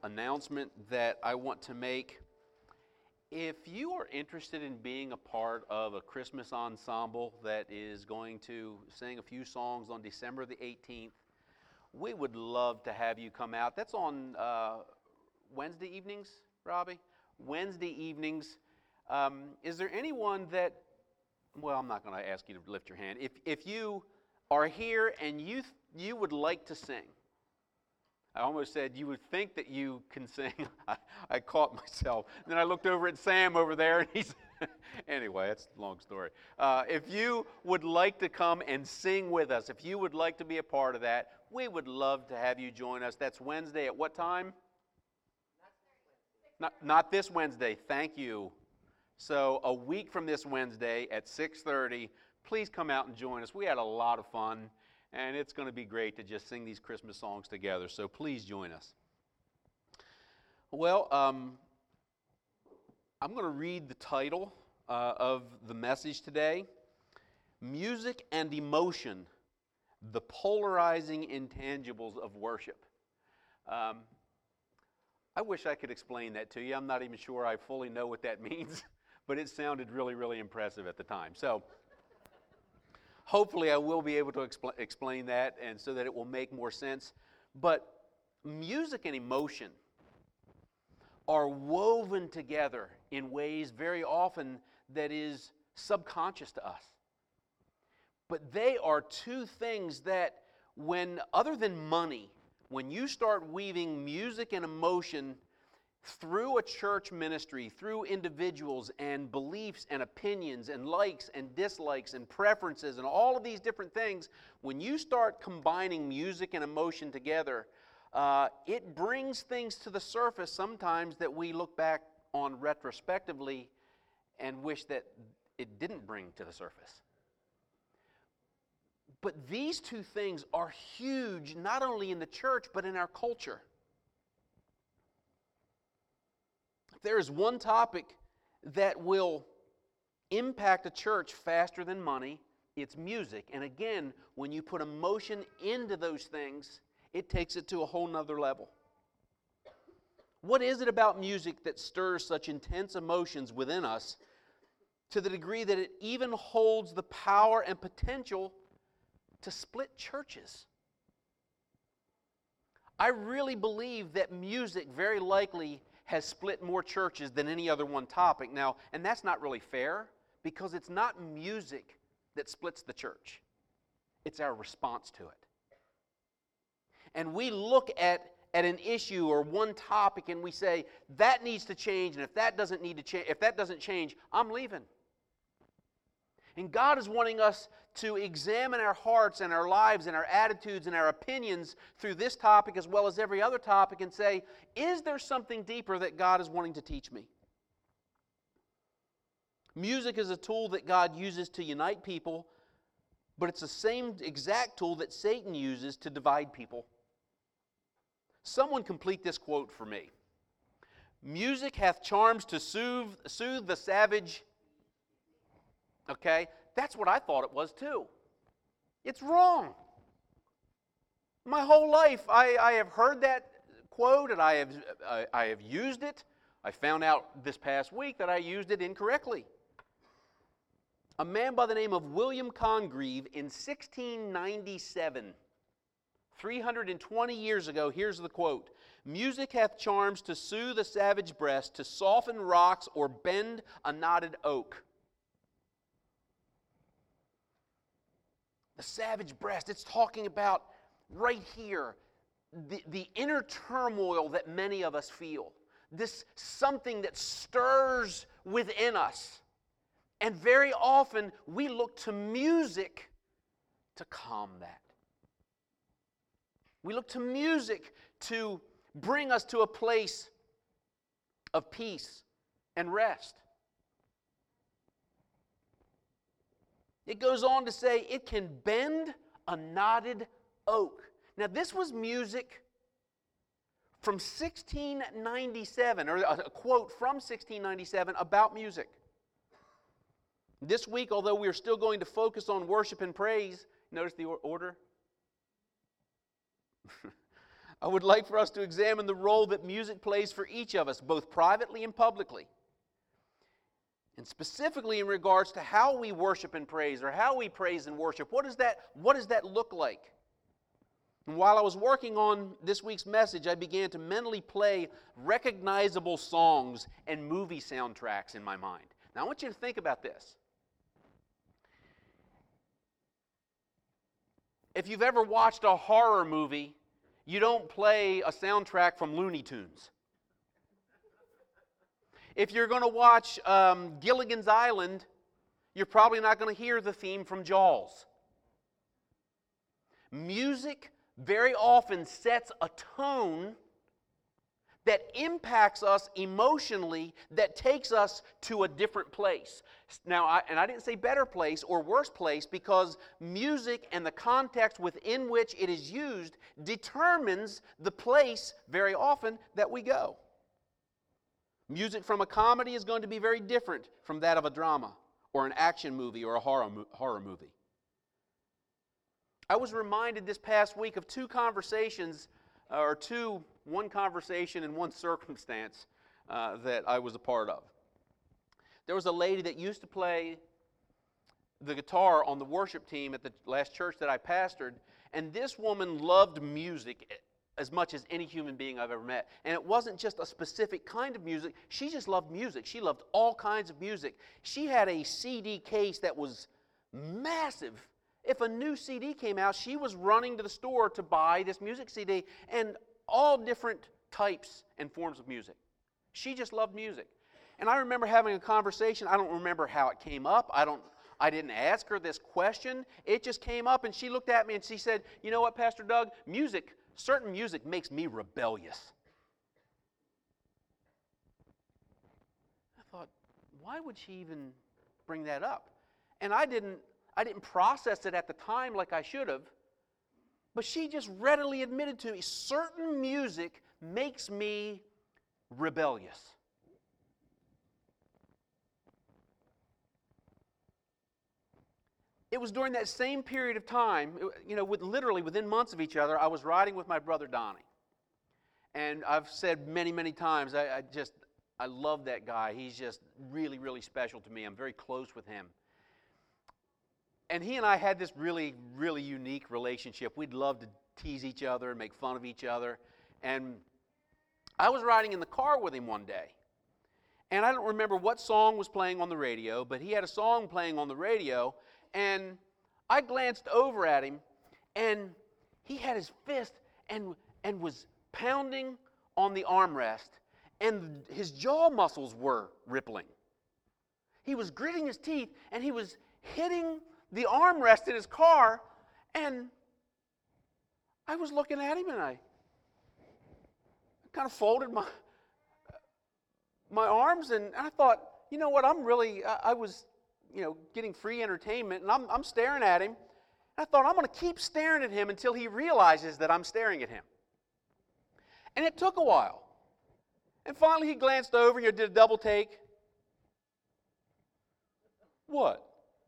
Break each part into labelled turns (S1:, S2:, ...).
S1: announcement that I want to make. If you are interested in being a part of a Christmas ensemble that is going to sing a few songs on December the 18th, we would love to have you come out. That's on Wednesday evenings, Robbie? Wednesday evenings. Is there anyone that, well, I'm not going to ask you to lift your hand. If you are here and you would like to sing, I almost said you would think that you can sing. I caught myself. Then I looked over at Sam over there, and he's anyway, that's a long story. If you would like to come and sing with us, if you would like to be a part of that, we would love to have you join us. That's Wednesday at what time? Not this Wednesday. Thank you. So a week from this Wednesday at 6:30, please come out and join us. We had a lot of fun. And it's going to be great to just sing these Christmas songs together. So please join us. Well, I'm going to read the title of the message today. Music and Emotion, the Polarizing Intangibles of Worship. I wish I could explain that to you. I'm not even sure I fully know what that means. But it sounded really, really impressive at the time. So hopefully I will be able to explain that, and so that it will make more sense. But music and emotion are woven together in ways very often that is subconscious to us. But they are two things that, when other than money, when you start weaving music and emotion through a church ministry, through individuals and beliefs and opinions and likes and dislikes and preferences and all of these different things, when you start combining music and emotion together, it brings things to the surface sometimes that we look back on retrospectively and wish that it didn't bring to the surface. But these two things are huge, not only in the church, but in our culture. There is one topic that will impact a church faster than money. It's music. And again, when you put emotion into those things, it takes it to a whole nother level. What is it about music that stirs such intense emotions within us to the degree that it even holds the power and potential to split churches? I really believe that music very likely has split more churches than any other one topic. Now, and that's not really fair, because it's not music that splits the church. It's our response to it. And we look at an issue or one topic and we say, that needs to change, and if that doesn't change, I'm leaving. And God is wanting us to examine our hearts and our lives and our attitudes and our opinions through this topic as well as every other topic, and say, is there something deeper that God is wanting to teach me? Music is a tool that God uses to unite people, but it's the same exact tool that Satan uses to divide people. Someone complete this quote for me. Music hath charms to soothe the savage. Okay? That's what I thought it was too. It's wrong. My whole life I have heard that quote, and I have used it. I found out this past week that I used it incorrectly. A man by the name of William Congreve in 1697, 320 years ago, here's the quote: "Music hath charms to soothe a savage breast, to soften rocks or bend a knotted oak." The savage breast, it's talking about right here, the inner turmoil that many of us feel. This something that stirs within us. And very often we look to music to calm that. We look to music to bring us to a place of peace and rest. It goes on to say it can bend a knotted oak. Now, this was music from 1697, or a quote from 1697 about music. This week, although we are still going to focus on worship and praise, notice the order? I would like for us to examine the role that music plays for each of us, both privately and publicly. And specifically in regards to how we worship and praise, or how we praise and worship. What does that look like? And while I was working on this week's message, I began to mentally play recognizable songs and movie soundtracks in my mind. Now I want you to think about this. If you've ever watched a horror movie, you don't play a soundtrack from Looney Tunes. If you're going to watch Gilligan's Island, you're probably not going to hear the theme from Jaws. Music very often sets a tone that impacts us emotionally, that takes us to a different place. Now, I didn't say better place or worse place, because music and the context within which it is used determines the place very often that we go. Music from a comedy is going to be very different from that of a drama or an action movie or a horror movie. I was reminded this past week of one conversation and one circumstance that I was a part of. There was a lady that used to play the guitar on the worship team at the last church that I pastored, and this woman loved music as much as any human being I've ever met. And it wasn't just a specific kind of music. She just loved music. She loved all kinds of music. She had a CD case that was massive. If a new CD came out, she was running to the store to buy this music CD, and all different types and forms of music. She just loved music. And I remember having a conversation. I don't remember how it came up. I didn't ask her this question. It just came up, and she looked at me and she said, "You know what, Pastor Doug? Certain music makes me rebellious." I thought, why would she even bring that up? And I didn't process it at the time like I should have, but she just readily admitted to me, certain music makes me rebellious. It was during that same period of time, literally within months of each other, I was riding with my brother Donnie. And I've said many, many times, I love that guy. He's just really, really special to me. I'm very close with him. And he and I had this really, really unique relationship. We'd love to tease each other and make fun of each other. And I was riding in the car with him one day. And I don't remember what song was playing on the radio, but he had a song playing on the radio. And I glanced over at him, and he had his fist and was pounding on the armrest, and his jaw muscles were rippling. He was gritting his teeth, and he was hitting the armrest in his car, and I was looking at him, and I kind of folded my arms, and I thought, you know what, I was getting free entertainment, and I'm staring at him. I thought, I'm going to keep staring at him until he realizes that I'm staring at him. And it took a while. And finally he glanced over and did a double take. What?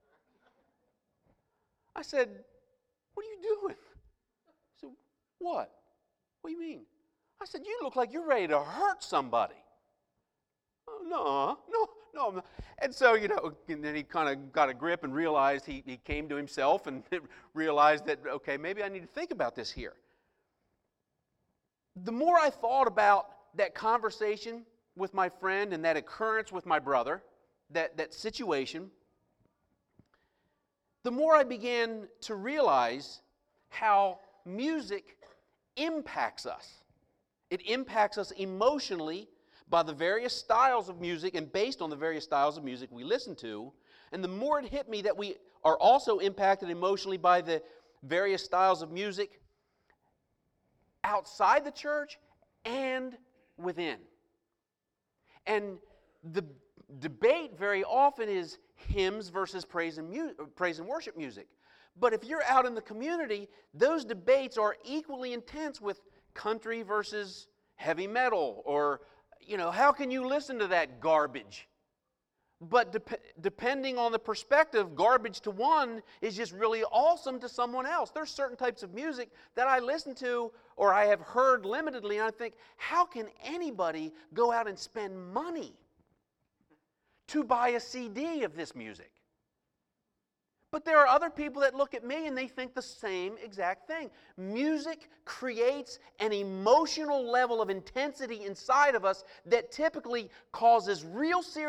S1: I said, "What are you doing?" He said, "What? What do you mean?" I said, "You look like you're ready to hurt somebody." No. And so, and then he kind of got a grip and realized he came to himself and realized that, okay, maybe I need to think about this here. The more I thought about that conversation with my friend and that occurrence with my brother, that situation, the more I began to realize how music impacts us. It impacts us emotionally by the various styles of music and based on the various styles of music we listen to. And the more it hit me that we are also impacted emotionally by the various styles of music outside the church and within. And the debate very often is hymns versus praise and worship music. But if you're out in the community, those debates are equally intense with country versus heavy metal, or how can you listen to that garbage? But depending on the perspective, garbage to one is just really awesome to someone else. There's certain types of music that I listen to or I have heard limitedly, and I think, how can anybody go out and spend money to buy a CD of this music? But there are other people that look at me and they think the same exact thing. Music creates an emotional level of intensity inside of us that typically causes real serious